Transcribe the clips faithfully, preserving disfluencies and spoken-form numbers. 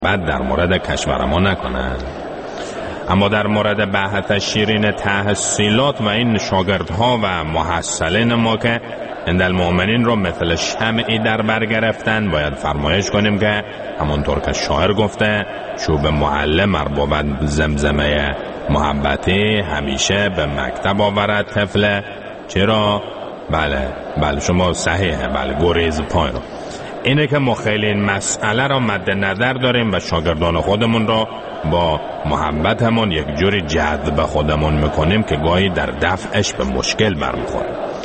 بعد در مورد کشور ما نکنن. اما در مورد بحث شیرین تحصیلات و این شاگردها و محصلین ما که عند المؤمنین رو مثل شمعی در بر گرفتن، باید فرمایش کنیم که همونطور که شاعر گفته چوب معلم مربوبت زمزمه محبتی همیشه به مکتب آورد طفله. چرا؟ بله بله شما صحیحه، بله گریز پای رو. اینه که ما خیلی این مسئله را مد نظر داریم و شاگردان خودمون را با محبتمون یک جوری جذب خودمون میکنیم که گاهی در دفعش به مشکل برمیخوره.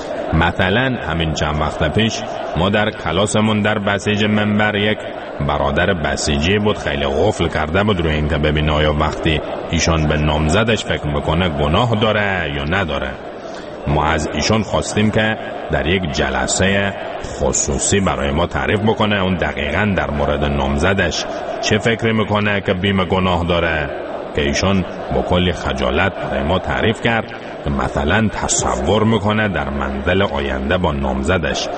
مثلا همین چند وقت پیش ما در کلاسمون در بسیج منبر یک برادر بسیجی بود، خیلی غفل کرده بود روی این که ببینه آیا وقتی ایشان به نامزدش فکر میکنه گناه داره یا نداره. ما از ایشان خواستیم که در یک جلسه خصوصی برای ما تعریف بکنه اون دقیقاً در مورد نامزدش چه فکری میکنه که بیم گناه داره، که ایشان با کلی خجالت برای ما تعریف کرد که مثلا تصور میکنه در منزل آینده با نامزدش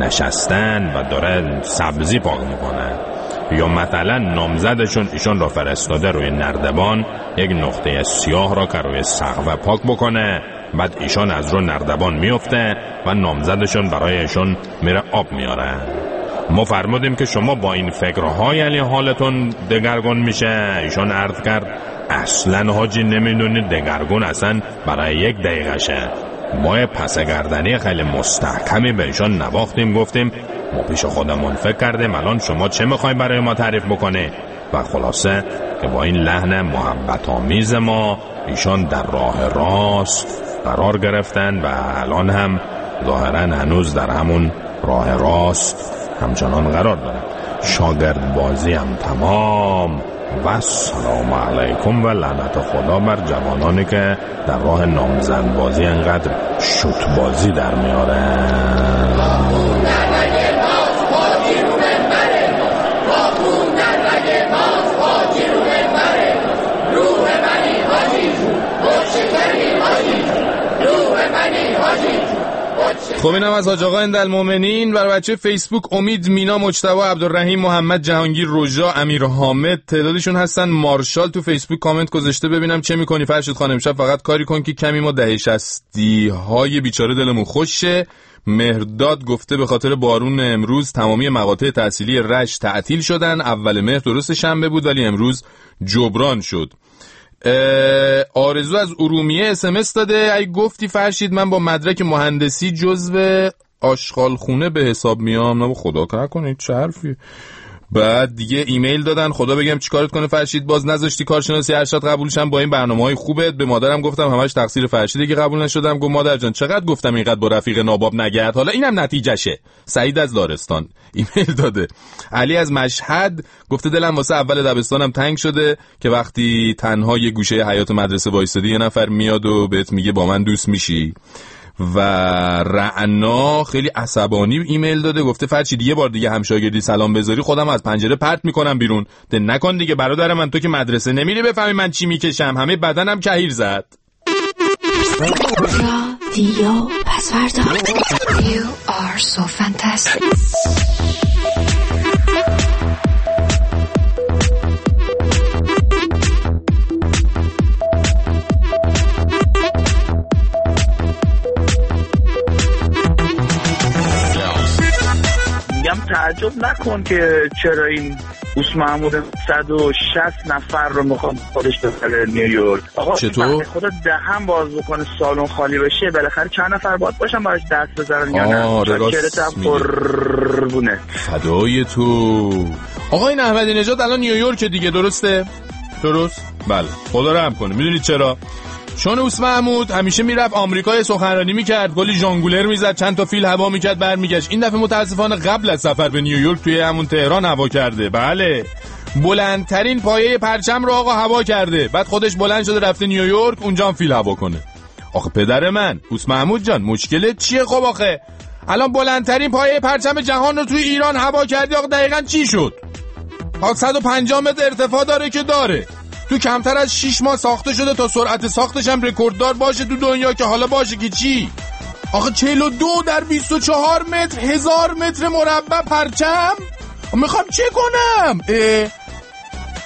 نشستن و داره سبزی پاک میکنه، یا مثلا نامزدشون ایشان را فرستاده روی نردبان یک نقطه سیاه را که روی سقف پاک بکنه، بعد ایشان از رو نردبان میفته و نامزدشون برای ایشان میره آب میاره. ما فرمودیم که شما با این فکرها یعنی حالتون دگرگون میشه. ایشان عرض کرد اصلا حاجی نمیدونید دگرگون اصلا برای یک دقیقه شه. ما پس گردنی خیلی مستحکمی به ایشان نواختیم، گفتیم ما پیش خودمون فکر کردیم الان شما چه میخواین برای ما تعریف بکنه، و خلاصه که با این لحن محبت آمیز ما ایشان در راه راست قرار گرفتن و الان هم ظاهرا هنوز در همون راه راست همچنان قرار دارن. شاگرد بازی هم تمام و سلام علیکم و لعنت خدا بر جوانانی که در راه نامزد بازی انقدر شوت بازی در میارن. خب اینم از حاج آقا عند المؤمنین. برای بچه فیسبوک امید، مینا، مجتبی، عبدالرحیم، محمد، جهانگیر، رجا، امیر حامد تعدادشون هستن. مارشال تو فیسبوک کامنت گذاشته ببینم چه میکنی فرشید خانم، امشب فقط کاری کن که کمی ما دهه شصتی های بیچاره دلمون خوشه. مهرداد گفته به خاطر بارون امروز تمامی مقاطع تحصیلی رشت تعطیل شدن. اول مهر درست شنبه بود ولی امروز جبران شد. آرزو از ارومیه اس ام اس داده ای گفتی فرشید من با مدرک مهندسی جزو آشغالخونه به حساب میام. نه خدا نکنه چه حرفی. بعد دیگه ایمیل دادن خدا بگم چیکارت کنه فرشید، باز نذاشتی کارشناسی ارشد قبولشم با این برنامه‌های خوبت. به مادرم گفتم همش تقصیر فرشیده که قبول نشدم. گفت مادر جان چقدر گفتم اینقدر با رفیق ناباب نگرد، حالا اینم نتیجهشه. سعید از لارستان ایمیل داده. علی از مشهد گفته دلم واسه اول دبستانم تنگ شده که وقتی تنها یه گوشه حیاط مدرسه وایسادی یه نفر میاد و بهت میگه با من دوست میشی. و رعنا خیلی عصبانی ایمیل داده گفته فرشید یه بار دیگه همشاگردی سلام بذاری خودم از پنجره پرت میکنم بیرون. ده نکن دیگه برادر من، تو که مدرسه نمیری بفهمی من چی میکشم، همه بدنم کهیر زد. رادیو پسوردا You are so fantastic. تعجب نکن که چرا این اوس محمود صد و شصت نفر رو میخوام خودش بفره نیویورک. آقا چطور؟ خدا دهن باز بکنه سالن خالی بشه، بالاخره چند نفر باید باشن براش دست بزنن یا نه؟ چرتم قربونه فدای تو. آقا این احمدی نژاد الان نیویورک دیگه، درسته؟ درست؟ بله خدا رحم کنه. میدونید چرا؟ چون اوس محمود همیشه میرفت آمریکا سخنرانی میکرد، گلی ژانگولر میزد، چند تا فیل هوا میکرد برمیگشت. این دفعه متاسفانه قبل از سفر به نیویورک توی همون تهران هوا کرده. بله بلندترین پایه پرچم رو آقا هوا کرده، بعد خودش بلند شده رفته نیویورک اونجا هم فیل هوا کنه. آخه پدر من اوس محمود جان مشکلت چیه؟ خب آخه الان بلندترین پایه پرچم جهان رو توی ایران هوا کردی، آقا دقیقاً چی شد؟ آقا صد و پنجاه متر ارتفاع داره که داره، تو کمتر از شش ماه ساخته شده تا سرعت ساختش هم رکورددار باشه تو دنیا، که حالا باشه که چی؟ آخه چهل و دو در بیست و چهار متر، هزار متر مربع پرچم. میخوام چه کنم؟ اه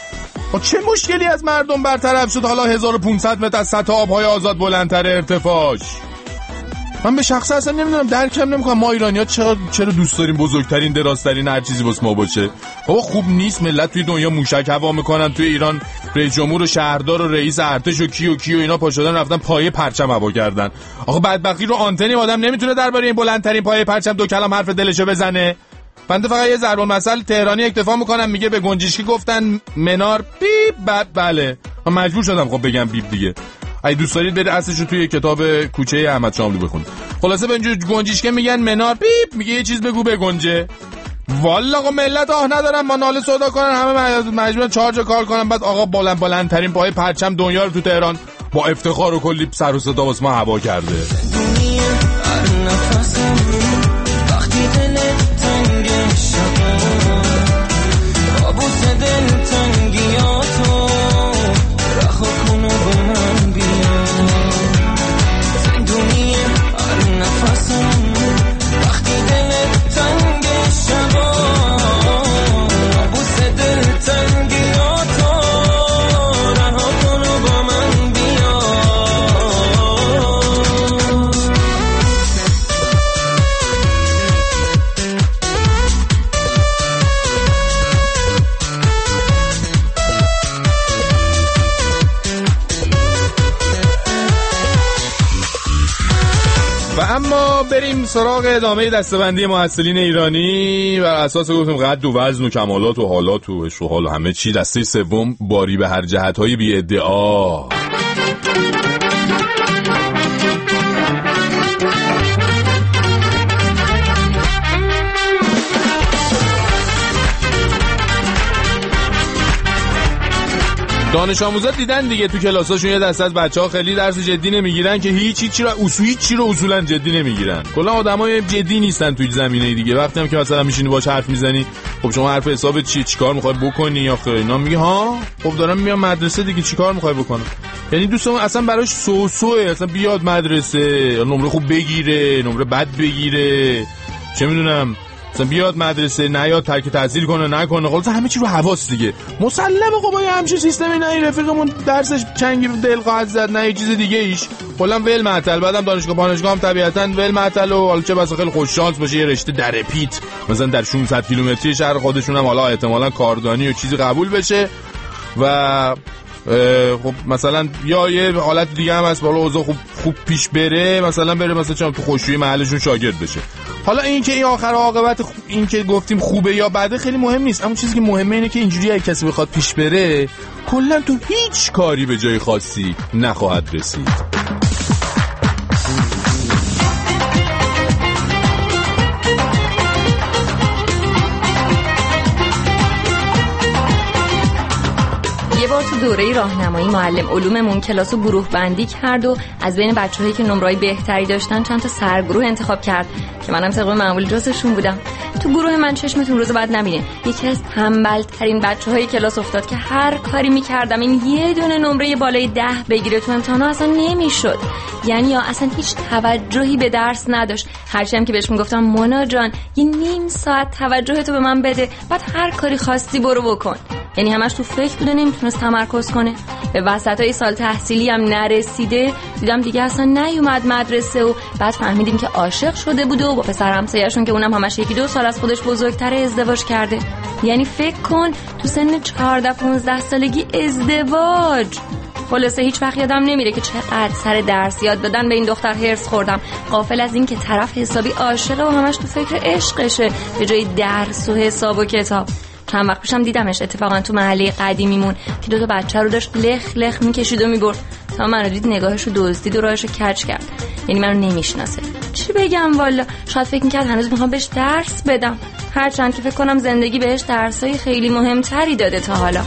خب چه مشکلی از مردم برطرف شد حالا هزار و پانصد متر از سطح آبهای آزاد بلندتر ارتفاعش؟ من به شخصه اصلا نمیدونم، درکم نمیکنم ما ایرانی‌ها چرا چرا دوست داریم بزرگترین درازترین هر چیزی واسه ما باشه. بابا خوب نیست ملت توی دنیا موشک هوا میکنن، توی ایران رئیس جمهور و شهردار و رئیس ارتش و کی و کی و اینا پاشدن رفتن پایه پرچم هوا کردن. آخه بدبختی رو آنتنی آدم نمیتونه درباره این بلندترین پایه پرچم دو کلام حرف دلشو بزنه. بنده فقط یه ضرب المثل تهرانی اکتفا میکنم، میگه به گنجشکی گفتن منار بیب بعد بله من مجبور شدم خب بگم بیب دیگه. اگه دوست دارید برید اصلش رو توی کتاب کوچه احمد شاملو بخونید. خلاصه به اینجور گنجشکی میگن منار بیب، میگه یه چیز بگو به گنجه. والا آقا ملت آه ندارن ما ناله صدا کنن، همه مجبورن چهار جا کار کنن، بعد آقا بلند بلندترین پای پرچم دنیا رو تو تهران با افتخار و کلی سر و صدا واسه ما هوا کرده. اما بریم سراغ ادامه دسته‌بندی محصلین ایرانی. بر اساس گفتیم قد و وزن و کمالات و حالات و عشق و حال و همه چی، دسته سوم باری به هر جهت‌های بی ادعا. دانش آموزا دیدن دیگه تو کلاساشون یه دسته از بچه‌ها خیلی درس جدی نمیگیرن که هیچ هیچ چی رو اصولی چی رو اصولا جدی نمیگیرن. کلا آدمای جدی نیستن توی زمینه دیگه. وقتی هم که مثلا میشینی باهاش حرف میزنی، خب شما حرف حساب چی چیکار میخوای بکنی یا خیر، اینا میگه ها خب دارم میام مدرسه دیگه چیکار میخوای بکنم. یعنی دوستم اصلا براش سوسوه، اصلا بیاد مدرسه نمره خوب بگیره، نمره بد بگیره، چه میدونم مثلا بیاد مدرسه نیاد ترک تحصیل کنه نکنه، خلاص همه چی رو حواس دیگه. مسلمه خب ما همچین سیستمی نه، این رفیقمون درسش چنگی دل خواهد زد نه یه چیز دیگه ایش، کلا ول معطل، بعدم دانشگاه دانشگاه هم طبیعتاً ول معطل و حالا چه بس خیلی خوش شانس باشه یه رشته در پیت مثلا در ششصد کیلومتری شهر خودشون هم حالا احتمالاً کاردانی و چیزی قبول بشه و خب مثلا یا یه حالت دیگه هم هست بالا اوضاع خوب خوب پیش بره، مثلا بره مثلا چون تو خوشویی محلشون شاگرد بشه. حالا این که این آخر عاقبت این که گفتیم خوبه یا بده خیلی مهم نیست، اما چیزی که مهمه اینه که اینجوری اگه کسی بخواد پیش بره کلا تو هیچ کاری به جای خاصی نخواهد رسید. یه بار تو دوره راهنمایی معلم علوممون کلاسو گروه بندی کرد و از بین بچه‌هایی که نمره‌های بهتری داشتن چند تا سرگروه انتخاب کرد که منم طبق معمول جزشون بودم. تو گروه من چشمتون روز بعد نبینه یکی از تنبل‌ترین بچه‌های کلاس افتاد که هر کاری می‌کردم این یه دونه نمره بالای ده بگیره تو امتحانا اصلا نمی‌شد. یعنی یا اصلا هیچ توجهی به درس نداشت. هرچی هم که بهش میگفتم مونا جان یه نیم ساعت توجهتو به من بده بعد هر کاری خواستی برو بکن، یعنی همش تو فکر بوده نمیتونست تمرکز کنه. به وسطای سال تحصیلی هم نرسیده دیدم دیگه اصلا نیومد مدرسه و بعد فهمیدیم که عاشق شده بوده و با پسر همسایه‌شون که اونم همش یکی دو سال از خودش بزرگتره ازدواج کرده. یعنی فکر کن تو سن چهارده پانزده سالگی ازدواج. خلاصه هیچ وقت یادم نمیره که چقدر سر درس یاد دادن به این دختر هرس خوردم، غافل از این که طرف حسابی عاشقه و همش تو فکر عشقشه به جای درس و حساب و کتاب. چند وقت پیشم دیدمش اتفاقا تو محله قدیمیمون که دو تا بچه رو داشت لخ لخ میکشید و میبرد تا منو دید نگاهشو دزدید و راهشو کج کرد. یعنی منو نمیشناسه. چی بگم والا، شاید فکر میکرد هنوز میخوام بهش درس بدم، هرچند که فکر کنم زندگی بهش درسای خیلی مهمتری داده تا حالا.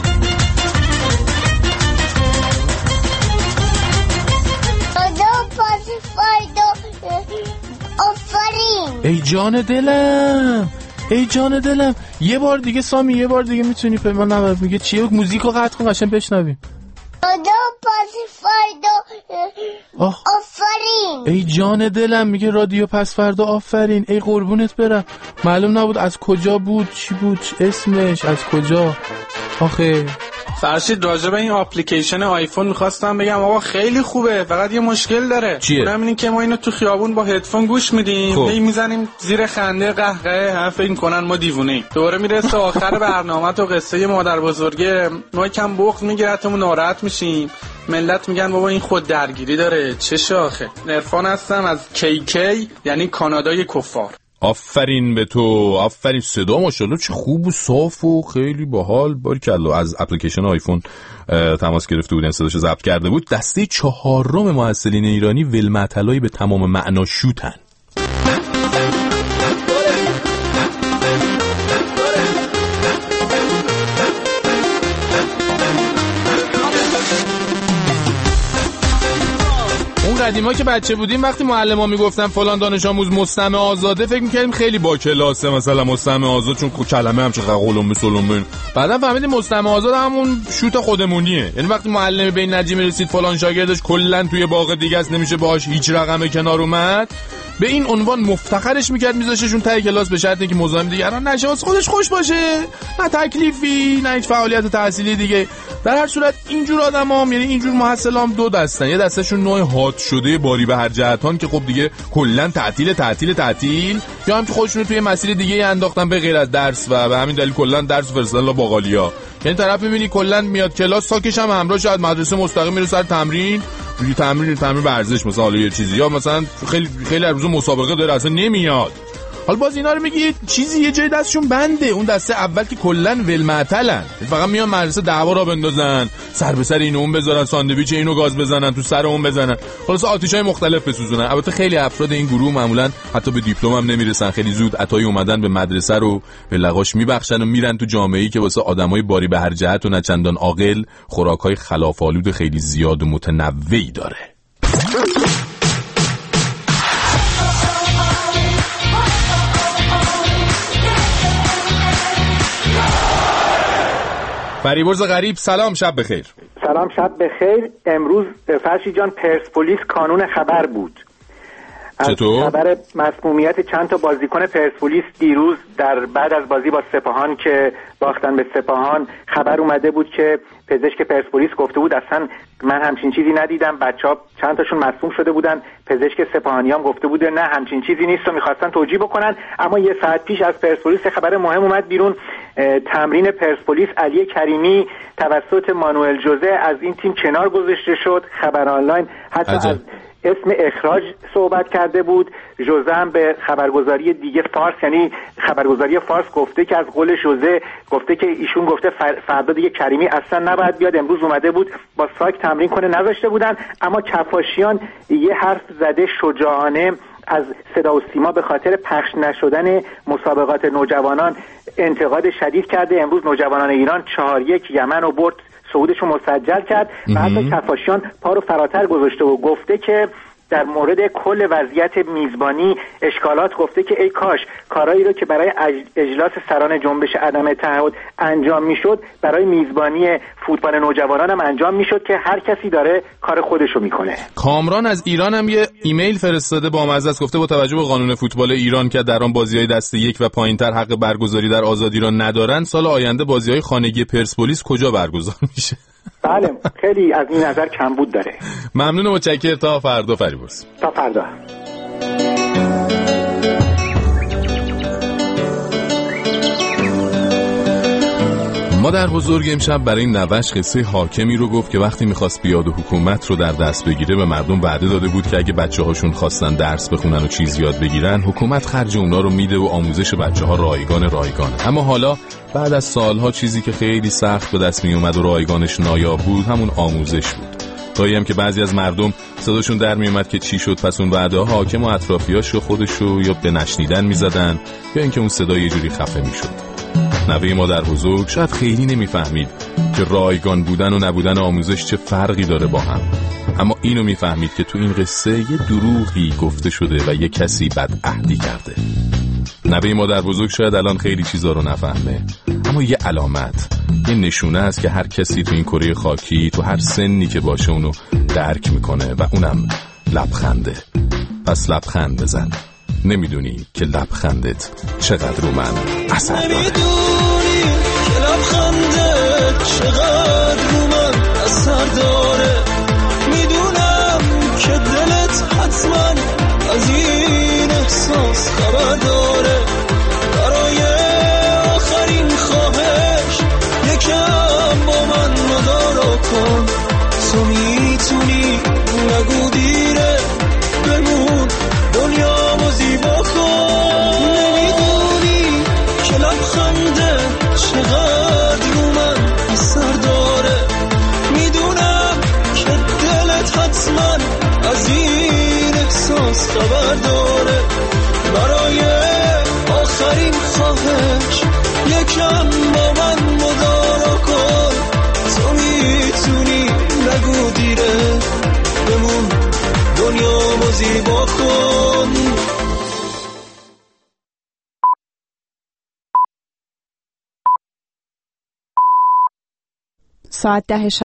ای جان دلم ای جان دلم یه بار دیگه سامی یه بار دیگه میتونی به من نبر میگه چیه موزیکو قطع کن قشنگ بشنویم. آفرین ای جان دلم میگه رادیو پس فردا آفرین. ای قربونت برم معلوم نبود از کجا بود چی بود اسمش از کجا. آخه فرشید راجع به این اپلیکیشن آیفون می‌خواستم بگم آقا خیلی خوبه، فقط یه مشکل داره. اونم اینه که ما اینو تو خیابون با هدفون گوش میدیم، هی میزنیم زیر خنده قهقه، هم فکر می‌کنن ما دیوونه‌ایم. دوره میرسه آخر برنامه تو قصه مادر بزرگه، ما یکم بغض میگیرتمون ناراحت میشیم. ملت میگن بابا این خود درگیری داره، چه شاخه. عرفان هستم از کی کی، یعنی کانادای کفار. آفرین به تو، آفرین. صدا ماشاءالله چه خوب و صاف و خیلی باحال. باریکلا. از اپلیکیشن آیفون تماس گرفته بودن، صداشو ضبط کرده بود. دسته چهارم محصلین ایرانی ولمعطلایی به تمام معنا شوتن. قدیما که بچه بودیم وقتی معلم‌ها میگفتن فلان دانش آموز مستمع آزاده، فکر می‌کردیم خیلی با کلاسه، مثلا مستمع آزاد، چون کلمه هم چه قلم سلم. بعدا فهمیدیم مستمع آزاد همون شوت خودمونیه. یعنی وقتی معلم به این نتیجه رسید فلان شاگردش کلا توی باغ دیگه است، نمیشه باهاش هیچ رقم کنار اومد، به این عنوان مفتخرش میکرد، میذاششون ته کلاس به شرطی که مزاحم دیگران نشه، واسه خودش خوش باشه، نه تکلیفی، نه هیچ فعالیت تحصیلی دیگه. در هر صورت اینجور آدمام، یعنی اینجور محصلام دو دستن. یه دستشون نوع هات شده باری به هر جهتان که خب دیگه کلا تعطیل تعطیل تعطیل، یا هم که خودشون توی مسیر دیگه انداختن به غیر از درس و به همین دلیل کلا درس فرستادن باقالیا. یعنی طرف میبینی کلا میاد کلاس، ساکش هم همراه، شاید مدرسه مستقیم میره سر تمرین، روی تمرین تمرین ورزش مثلا، حالا یه چیزی، یا مثلا خیلی خیلی روز مسابقه داره اصلا نمیاد. حالا باز اینا رو میگی چیزی یه جای دستشون بنده. اون دسته اول که کلا ولمعطلن، فقط میان مدرسه دعوا را بندازن، سر به سر این اون بذارن، ساندویچ اینو گاز بزنن، تو سر اون بزنن، خلاص آتیشای مختلف بسوزونن. البته خیلی افراد این گروه معمولا حتی به دیپلم هم نمیرسن، خیلی زود عطای اومدن به مدرسه رو به لغاش میبخشن و میرن تو جامعه‌ای که واسه آدمای باری به هر جهت و نه چندان عاقل خوراکای خلاف‌آلود خیلی زیاد و متنوعی داره. فریبرز غریب، سلام، شب بخیر. سلام، شب بخیر. امروز فرشی جان پرسپولیس کانون خبر بود. چطور؟ خبر مسمومیت چند تا بازیکن پرسپولیس دیروز در بعد از بازی با سپاهان که باختن به سپاهان، خبر اومده بود که پزشک پرسپولیس گفته بود اصلا من همچین چیزی ندیدم، بچه‌ها چند تاشون مصدوم شده بودن. پزشک سپاهانی هم گفته بوده نه همچین چیزی نیست و می‌خواستن توجیه بکنن. اما یه ساعت پیش از پرسپولیس خبر مهم اومد بیرون. تمرین پرسپولیس علی کریمی توسط مانوئل جوزه از این تیم کنار گذاشته شد. خبر آنلاین حتی عجب. از اسم اخراج صحبت کرده بود. جوزه هم به خبرگزاری دیگه فارس، یعنی خبرگزاری فارس گفته که از قول جوزه گفته که ایشون گفته فردا دیگه کریمی اصلا نباید بیاد. امروز اومده بود با ساک تمرین کنه، نذاشته بودن. اما کفاشیان یه حرف زده شجاعانه از صدا و سیما به خاطر پخش نشدن مسابقات نوجوانان انتقاد شدید کرده. امروز نوجوانان ایران چهار یک یمن رو برد، صعودشو مسجل کرد و حتی کفاشیان پا رو فراتر گذاشته و گفته که در مورد کل وضعیت میزبانی اشکالات گفته که ای کاش کارایی رو که برای اجلاس سران جنبش عدم تعهد انجام میشد برای میزبانی فوتبال نوجوانان هم انجام میشد که هر کسی داره کار خودشو میکنه. کامران از ایران هم یه ایمیل فرستاده با مزه، گفته با توجه به قانون فوتبال ایران که در آن بازی‌های دسته یک و پایین‌تر حق برگزاری در آزادی را ندارند، سال آینده بازی‌های خانگی پرسپولیس کجا برگزار میشه؟ بله خیلی از این نظر کمبود داره. ممنون و متشکرم. تا فردا فریبرز. تا فردا. مادر بزرگ امشب برای نوش قصه حاکمی رو گفت که وقتی میخواست بیاد و حکومت رو در دست بگیره به مردم وعده داده بود که اگه بچه هاشون خواستن درس بخونن و چیز یاد بگیرن حکومت خرج اونا رو میده و آموزش بچه ها رایگان رایگان. اما حالا بعد از سالها چیزی که خیلی سخت به دست می اومد و رایگانش نایاب بود همون آموزش بود. تایی هم که بعضی از مردم صداشون در می اومد که چی شد پس اون وعده ها حاکم و اطرافیاش خودشو یا به نشنیدن می زدن یا اینکه اون صدا یه جوری خفه می شد. نوه مادر بزرگ شاید خیلی نمیفهمید که رایگان بودن و نبودن آموزش چه فرقی داره با هم، اما اینو میفهمید که تو این قصه یه دروغی گفته شده و یه کسی بدعهدی کرده. نوه مادر بزرگ شاید الان خیلی چیزا رو نفهمه، اما یه علامت، یه نشونه است که هر کسی تو این کره خاکی تو هر سنی که باشه اونو درک میکنه و اونم لبخنده. پس لبخند بزن. نمیدونی که لبخندت چقدر رو من اثر داره. نمیدونی که لبخندت چقدر کن، تو میتونی نگو دیره، بمون دنیامو زیبا کن. نمیدونی که لبخنده چقدر رو من اثر داره، میدونم که دلت حتما از این احساس خبر داره. برای آخرین خواهش یکم با من مدارا کن، تو میتونی نگو دیره، بمون دنیامو زیبا کن. ساعت ده